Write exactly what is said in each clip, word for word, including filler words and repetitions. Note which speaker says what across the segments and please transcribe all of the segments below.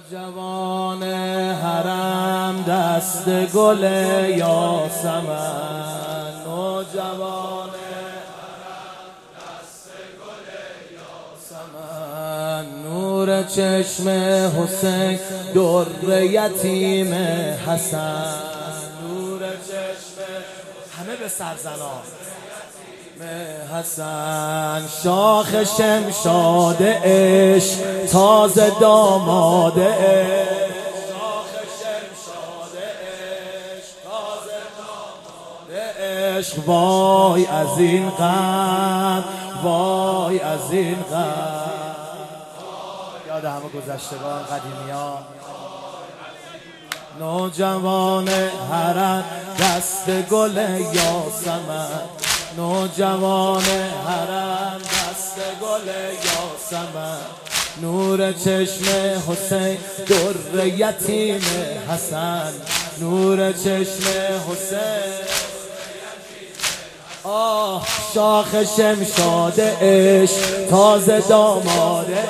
Speaker 1: نوجوان حرم دست گل یاسمن، نوجوان حرم دست گل یاسمن، نور چشم حسین در یتیم حسن، نور چشم همه به سرزنان حسن، شاخ شمشاد عشق تازه داماد عشق، شاخ شمشاد عشق تازه داماد عشق، وای از این غم، وای از این غم، یاد همه گذشتگان قدیمیان. نوجوان حرم دست گل یاسمن، نوجوان حرم دست گل یاسمن، نور چشم حسین در یتیم حسن، نور چشم حسین آه، شاخ شمشاد عشق تازه داماده،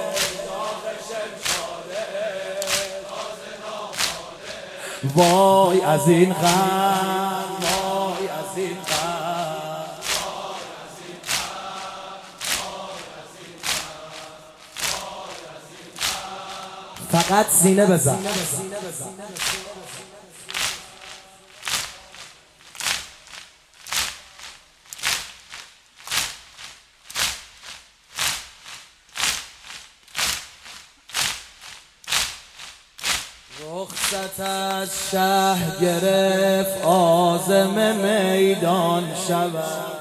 Speaker 1: وای از این غم، وای از این غم، فقط سینه بزن. رخصت از شه گرفت عازم میدان شود،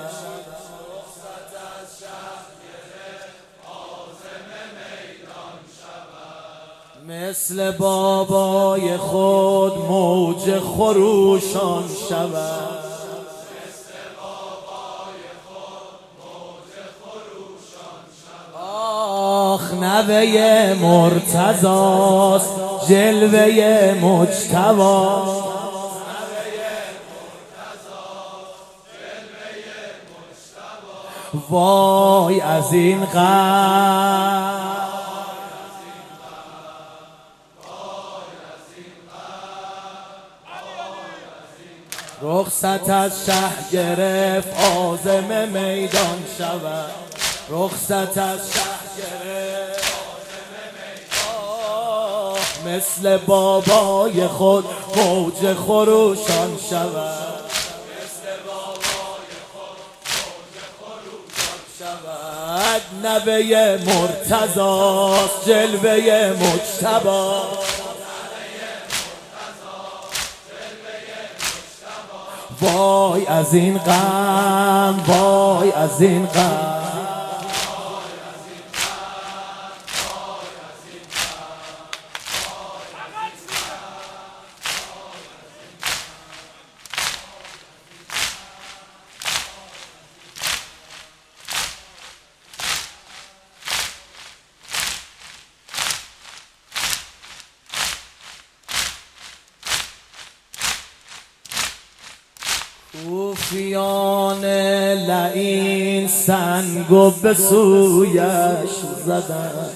Speaker 1: مثل بابای خود موج خروشان شود، آخ نوه مرتضاست جلوه مجتبی، وای از این غم، رخصت از شه گرفت عازم میدان شود، رخصت از شه گرفت عازم میدان، مثل بابای خود موج خروشان شود، مثل بابای خود موج خروشان شود، نوه مرتضاست جلوه مجتبی، وای از این غم، وای از این غم، کوفیان لعین سنگو به سویش زدن،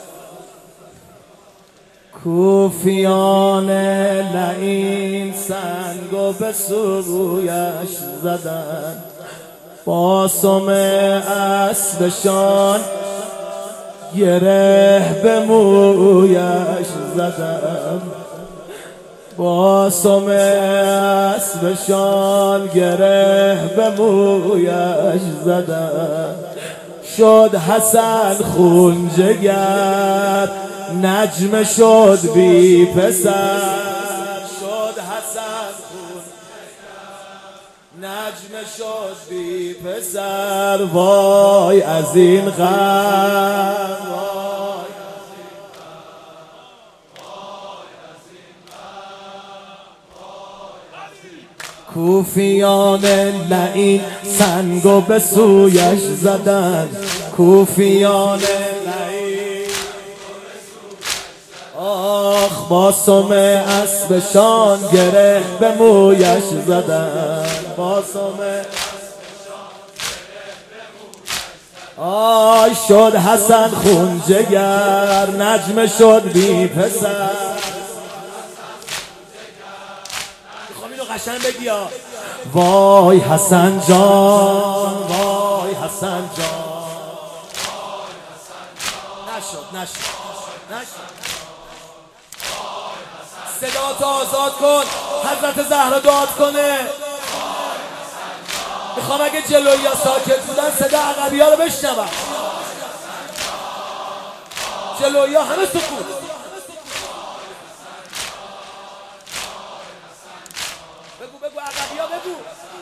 Speaker 1: کوفیان لعین سنگو به سویش زدن، با سم اسبشان گره به مویش زدن، با سم اسبشان گره به مویش زدن، شد حسن خون جگر نجم شد بی پسر، شد حسن خون نجم شد بی پسر، وای از این غم، کوفیان لعین سنگو به سویش زدن، کوفیان لعین آخ با سم اسبشان گره به مویش زدن، با سم آی شد حسن خون جگر نجم شد بی پسر. میخوام اینو قشنگ بگی ها. وای حسن جان وای حسن جان. نشد نشد نشد. صدا تو آزاد کن، حضرت زهرا داد کنه. میخوام اگه جلوی ها ساکت بودن صدا عقبی ها رو بشنوم. جلوی ها همه سکوت. بگو بگو عقبی ها بگو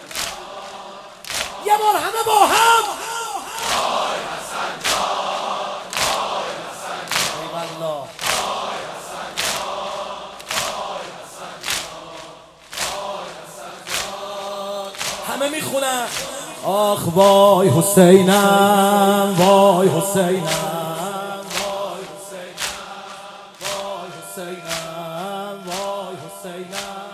Speaker 1: یه بار همه با هم. ایوالله. همه میخونن. آخ وای حسینم وای حسینم وای حسینم وای حسینم وای حسینم.